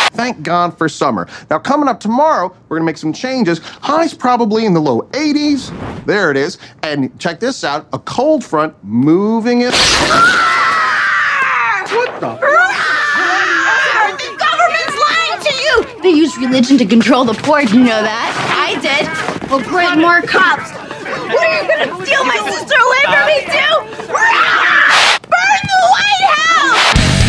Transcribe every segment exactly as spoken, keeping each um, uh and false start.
Thank God for summer. Now, coming up tomorrow, we're going to make some changes. Highs probably in the low eighties. There it is. And check this out. A cold front moving it. What the? The government's lying to you! They use religion to control the poor, do you know that? I did. Well, great, more cops. What are you gonna steal my sister away from me, too? Burn the White House!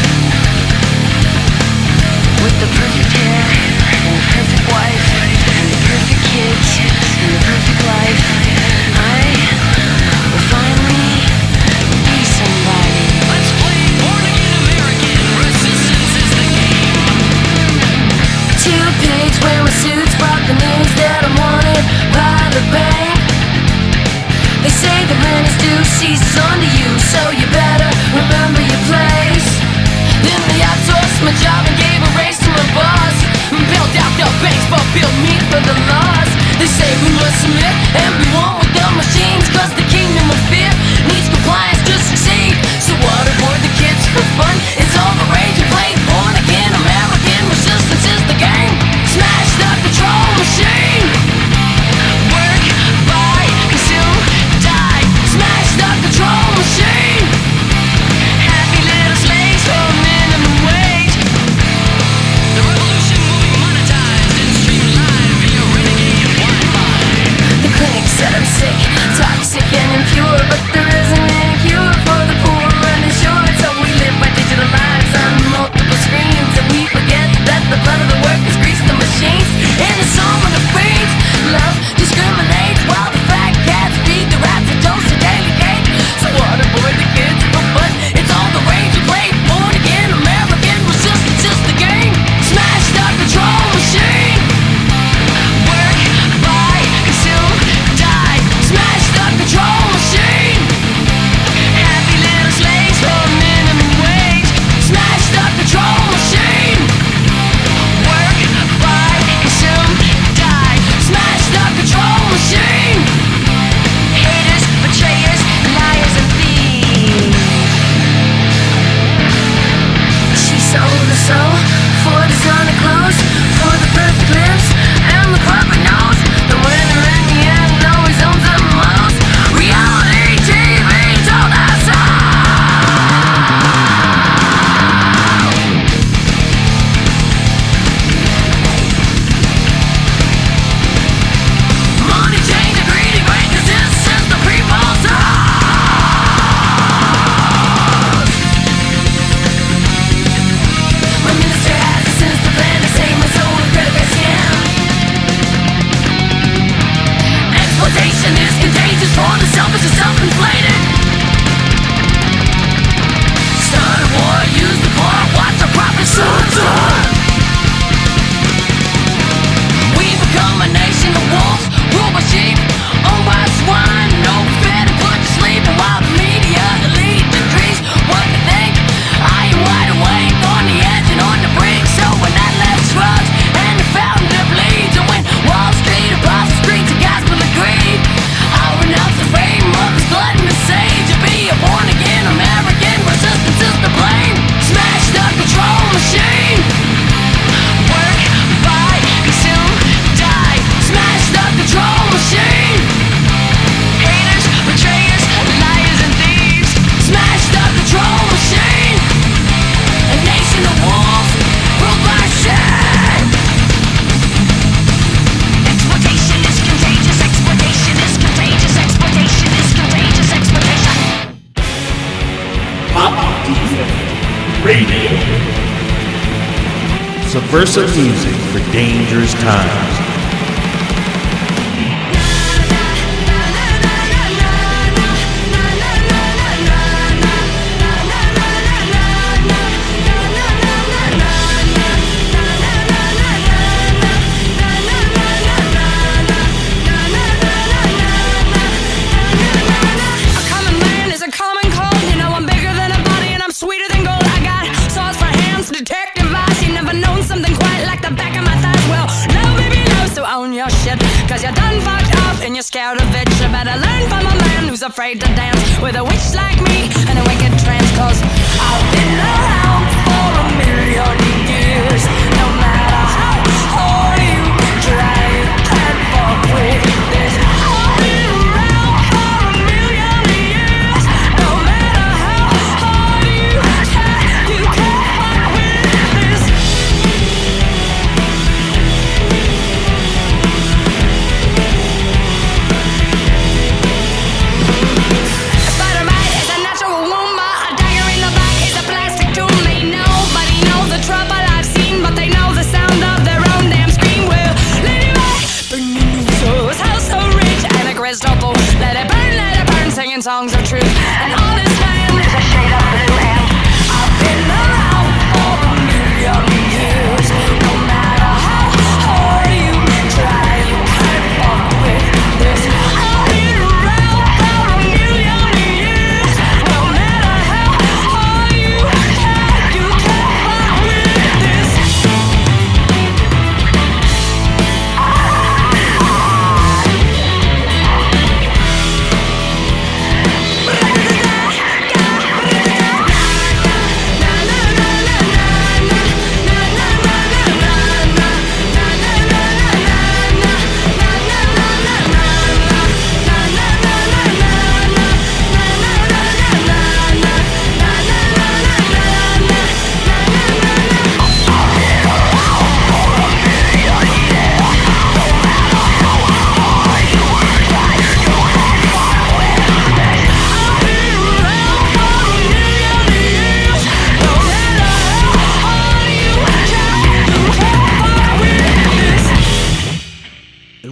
With the perfect hair, and the perfect wife, and the perfect kids, and the perfect life, I will finally be somebody. Let's play Born Again American. Resistance is the game. Two pigs wearing suits brought the news that I'm wanted by the bank. They say the rent is due, ceases under you, so you better remember your place. Then they outsourced my job and gave a raise to my boss. Built out the banks, but built me for the laws. They say we must submit and be one with the machines, cause the kingdom of fear needs compliance to succeed. So waterboard the kids for fun, it's all the rage and play. Born again American, resistance is the game. Smash the control machine. Work, buy, consume, die. Smash the control machine. Happy little slaves for minimum wage. The revolution will be monetized and streamed live via renegade Wi-Fi. The clinic said I'm sick, toxic and impure, but there isn't any cure for the poor uninsured. So we live by digital lives on multiple screens, and we forget that the blood of the workers grease the machines. In the song of the fiends, love discriminates while the fat cats feed the rats a dose of daily cake. So waterboard the kids for fun, it's all the rage you play. Born again American, resistance is the game. Smash the control machine. Work, buy, consume, die. Smash the control machine. Happy little slaves for minimum wage. Smash the control machine. Work, buy, consume, die. Smash the control machine. Haters, betrayers, liars and thieves. She sold her soul for designer clothes, for the perfect lips and the perfect nose. The winner in the end always owns the most. Reality T V told us all. Money chains are greedy bankers, this is the people's house. My minister has a sinister plan to save my soul with credit scam. Exploitation is contagious for the selfish and self-inflated. Start a war, use the poor, watch our profits soar. We become a nation of wolves, ruled by sheep, owned by swine. No fed and put to sleep, and while the media elite decrees what to think, I am wide awake on the edge and on the brink. So when that left shrugs and the fountain that bleeds, and when Wall Street across the streets of gospel of greed, I'll renounce the fame of this gluttonous sage to be a born again American. Resistance is the blame. Smash the control machine. Work, buy, consume, die. Smash the control machine. Haters, betrayers, liars and thieves. Smash the control machine. A nation of wolves ruled by shame. Exploitation is contagious. Exploitation is contagious. Exploitation is contagious. Exploitation. Pop Defect Radio. Subversive music for dangerous times. A common man is a common cold. You know I'm bigger than a body and I'm sweeter than gold. I got saws for hands, detective eyes. You never known something quite like the back of my thighs. Well, no, baby, no, so own your shit. Cause you're done fucked up and you're scared of it. You better learn from a man who's afraid to dance with a witch like me and a wicked trance. Cause I've been around for a million years. No matter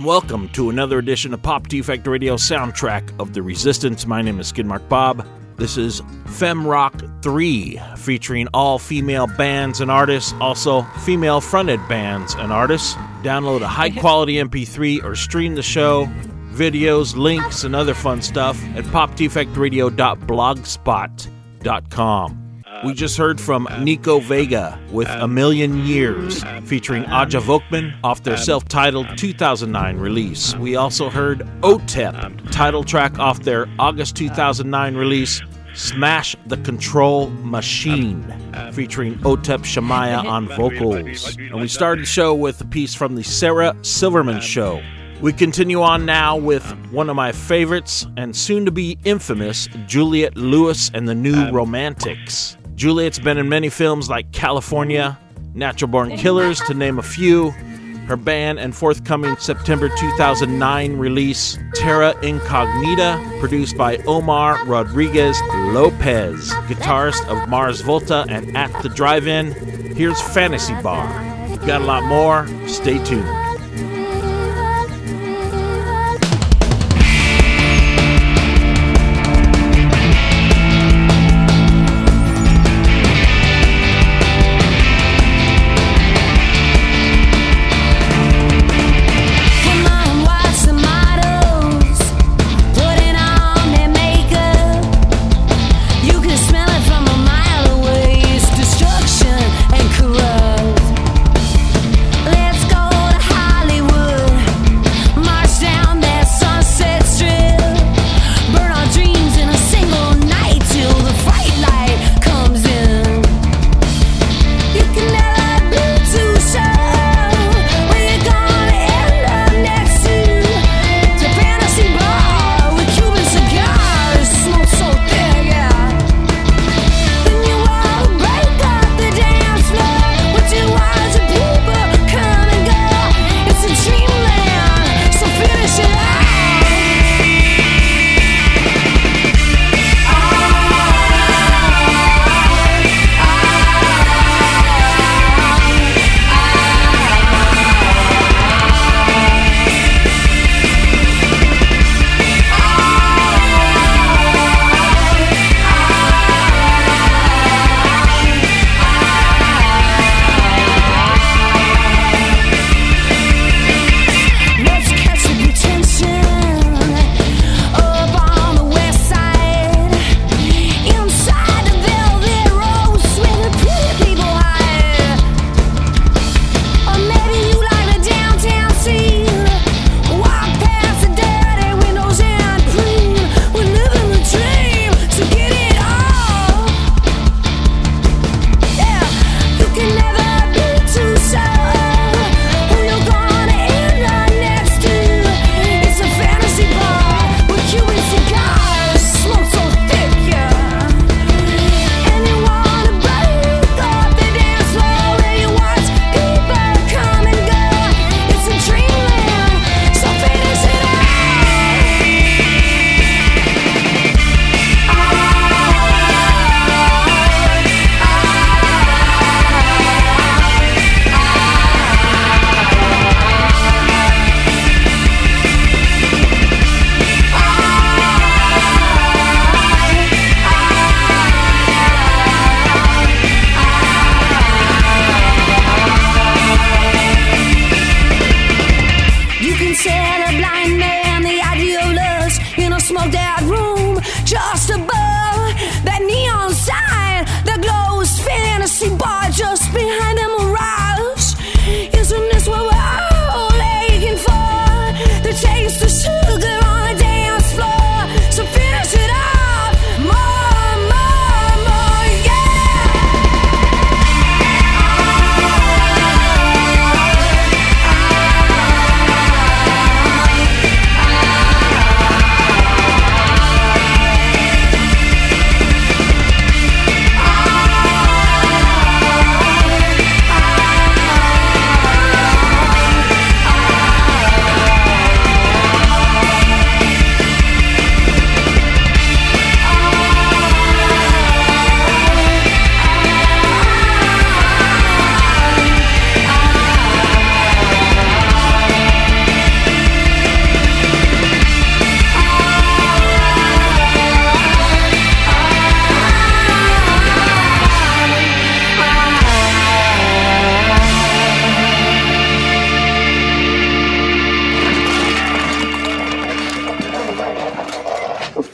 welcome to another edition of Pop Defect Radio Soundtrack of the Resistance. My name is Skidmark Bob. This is Fem Rock three, featuring all female bands and artists, also female-fronted bands and artists. Download a high-quality M P three or stream the show, videos, links, and other fun stuff at pop defect radio dot blogspot dot com. We just heard from Nico Vega with A Million Years, featuring Aja Vokman off their self-titled two thousand nine release. We also heard O T E P, title track off their August two thousand nine release, Smash the Control Machine, featuring Otep Shamaya on vocals. And we started the show with a piece from the Sarah Silverman Show. We continue on now with one of my favorites and soon-to-be infamous, Juliette Lewis and the New Romantics. Juliette's been in many films like California, Natural Born Killers, to name a few. Her band and forthcoming September two thousand nine release, Terra Incognita, produced by Omar Rodriguez Lopez, guitarist of Mars Volta and At the Drive-In. Here's Fantasy Bar. Got a lot more. Stay tuned. Let's go to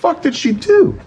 fuck did she do?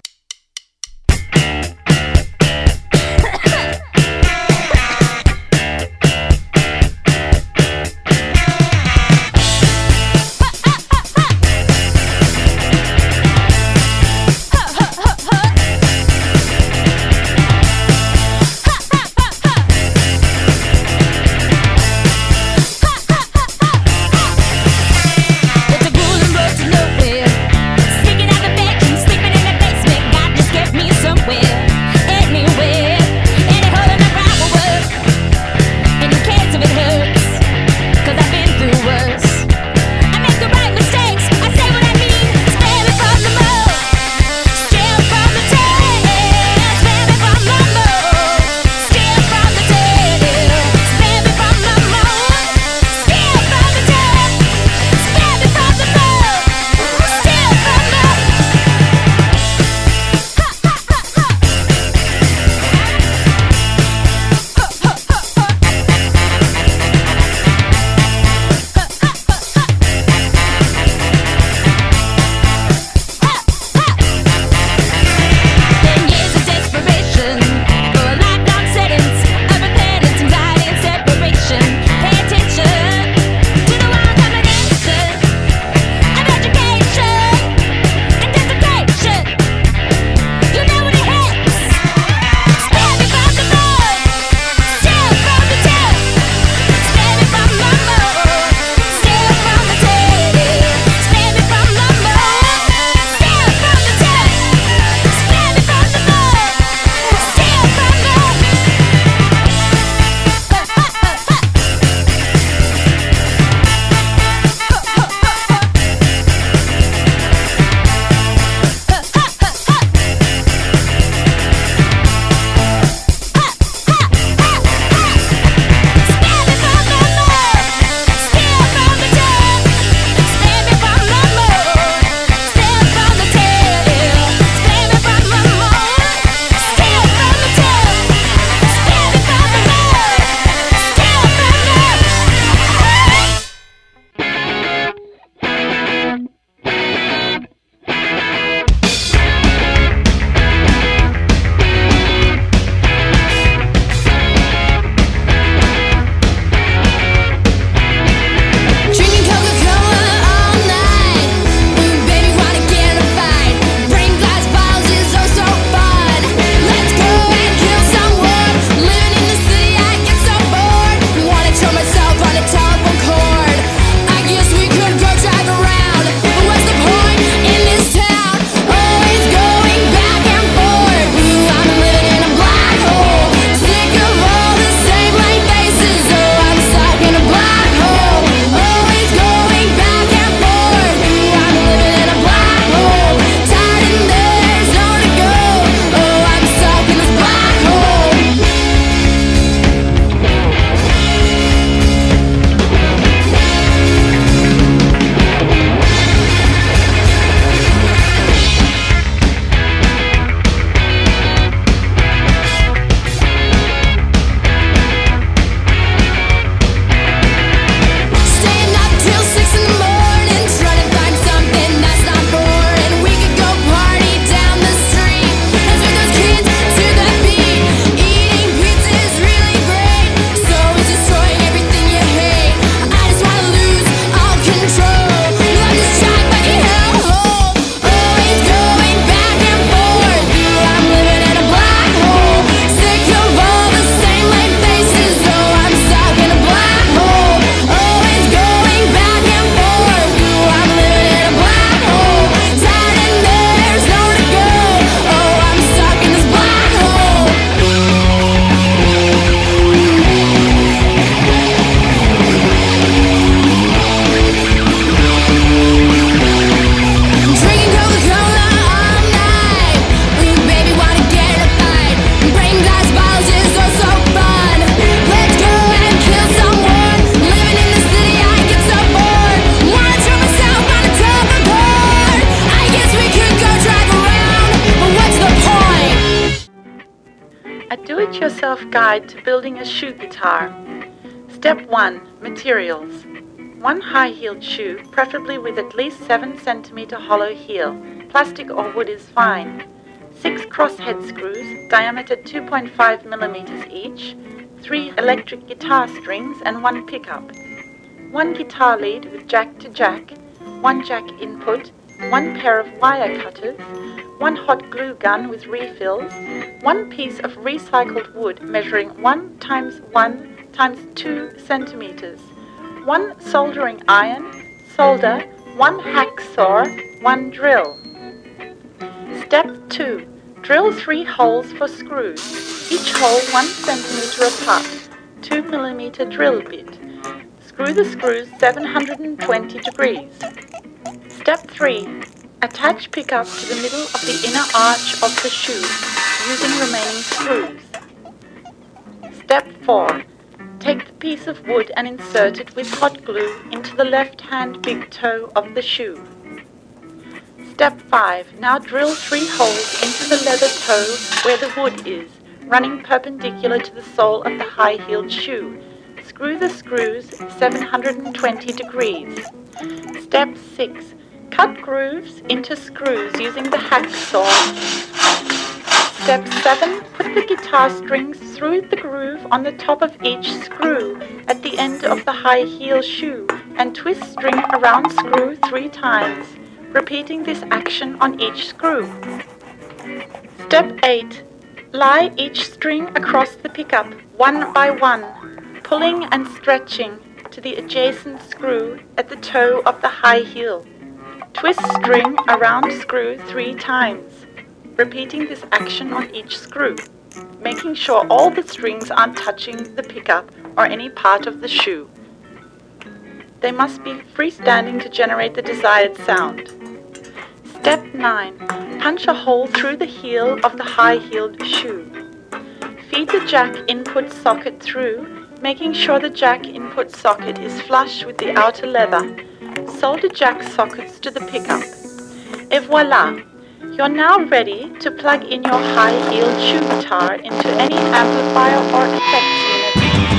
do-it-yourself guide to building a shoe guitar. Step one, materials. One high-heeled shoe, preferably with at least seven centimeter hollow heel, Plastic or wood is fine. Six crosshead screws, diameter two point five millimeters each, three electric guitar strings and one pickup. One guitar lead with jack to jack, one jack input, one pair of wire cutters, one hot glue gun with refills, one piece of recycled wood measuring one times one times two centimeters, one soldering iron, solder, one hacksaw, one drill. Step two. Drill three holes for screws, each hole one centimeter apart, two millimeter drill bit. Screw the screws seven hundred twenty degrees. Step three. Attach pickup to the middle of the inner arch of the shoe, using remaining screws. Step four. Take the piece of wood and insert it with hot glue into the left-hand big toe of the shoe. Step five. Now drill three holes into the leather toe where the wood is, running perpendicular to the sole of the high-heeled shoe. Screw the screws seven hundred twenty degrees. Step six. Cut grooves into screws using the hacksaw. Step seven. Put the guitar strings through the groove on the top of each screw at the end of the high heel shoe and twist string around screw three times, repeating this action on each screw. Step eight. Lie each string across the pickup, one by one, pulling and stretching to the adjacent screw at the toe of the high heel. Twist string around screw three times, repeating this action on each screw, making sure all the strings aren't touching the pickup or any part of the shoe. They must be freestanding to generate the desired sound. Step nine. Punch a hole through the heel of the high-heeled shoe. Feed the jack input socket through, making sure the jack input socket is flush with the outer leather. Solder jack sockets to the pickup. Et voila! You're now ready to plug in your high-heeled shoe guitar into any amplifier or effects unit.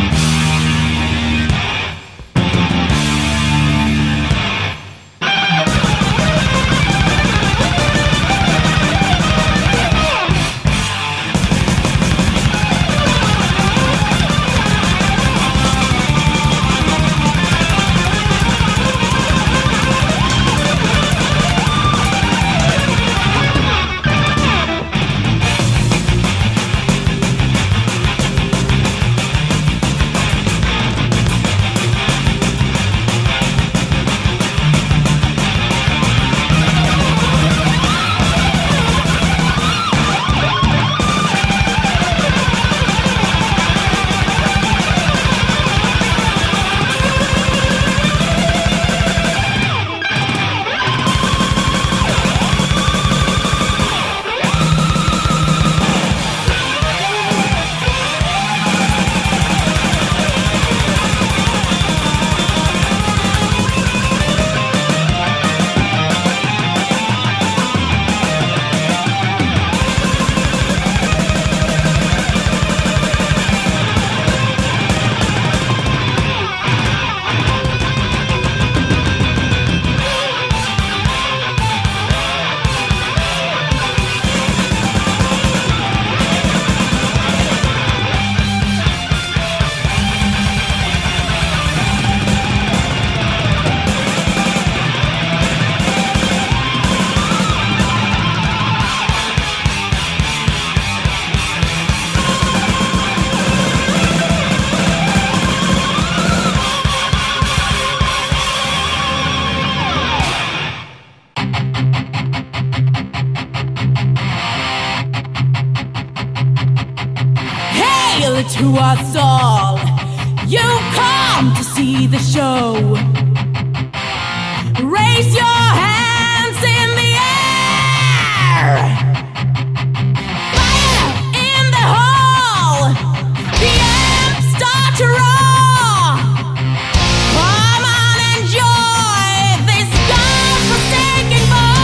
To us all, you come to see the show. Raise your hands in the air. Fire in the hall. The amps start to roar. Come on, enjoy this God-forsaken ball.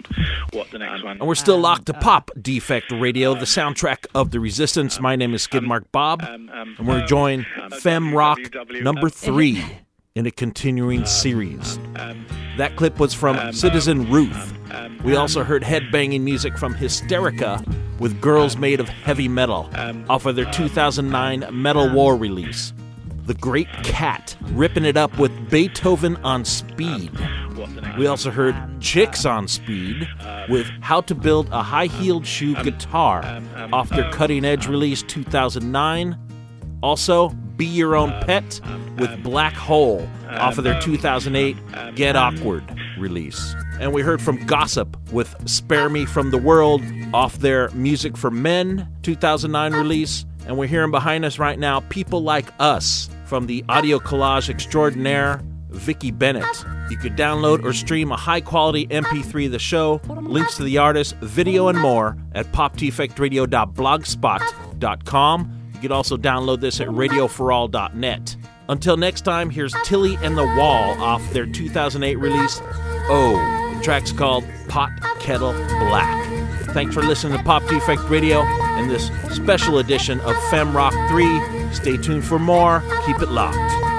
what the next one. And we're still locked to Pop Defect Radio, the soundtrack of the Resistance. My name is Skid Mark Bob, and we're joined Fem Rock number three in a continuing series. That clip was from Citizen Ruth. We also heard headbanging music from Hysterica with Girls Made of Heavy Metal off of their two thousand nine Metal War release. The Great Cat ripping it up with Beethoven on Speed. We also heard Chicks on Speed with How to Build a High-Heeled Shoe Guitar off their Cutting Edge release two thousand nine. Also, Be Your Own Pet with Black Hole off of their two thousand eight Get Awkward release. And we heard from Gossip with Spare Me From the World off their Music for Men two thousand nine release. And we're hearing behind us right now People Like Us from the audio collage extraordinaire Vicky Bennett. You could download or stream a high-quality M P three of the show, links to the artist, video, and more at pop defect radio dot blogspot dot com. You could also download this at radio for all dot net. Until next time, here's Tilly and the Wall off their two thousand eight release, Oh. The track's called Pot Kettle Black. Thanks for listening to Pop Defect Radio and this special edition of Fem Rock three. Stay tuned for more. Keep it locked.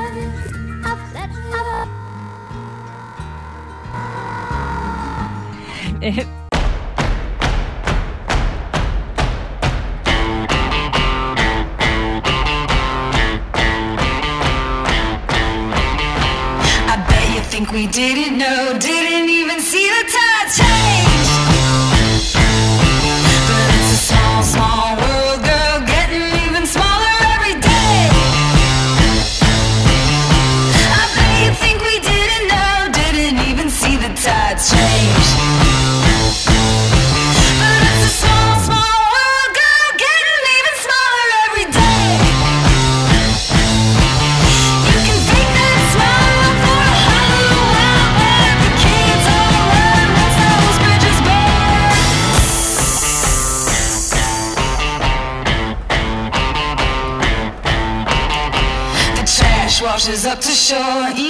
It- Think we didn't know, didn't even see the tide change. But it's a small, small world, girl, getting even smaller every day. I bet you think we didn't know, didn't even see the tide change. But it's a small, small world, girl, getting even smaller every day. You can fake that smile for a hollow while, but the kids all run once those bridges burn. The trash washes up to shore.